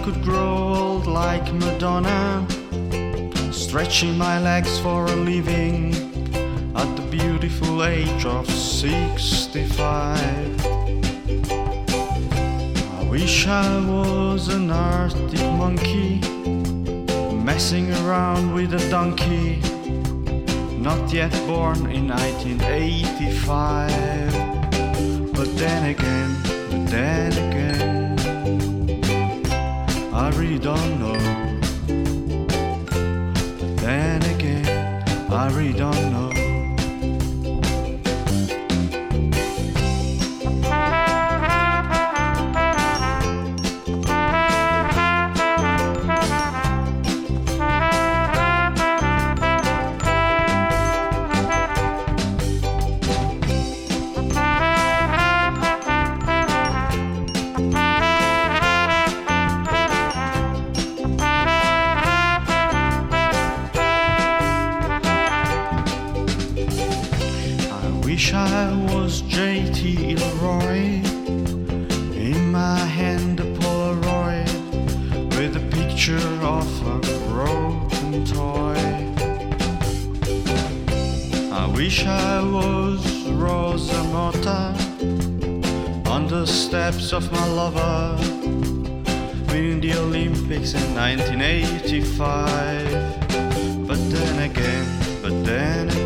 could grow old like Madonna, stretching my legs for a living at the beautiful age of 65. I wish I was an Arctic monkey, messing around with a donkey, not yet born in 1985. But then again, I really don't know. But then again, I really don't know. Wish I was J.T. Leroy, in my hand a Polaroid with a picture of a broken toy. I wish I was Rosa Mota, on the steps of my lover, winning the Olympics in 1985. But then again,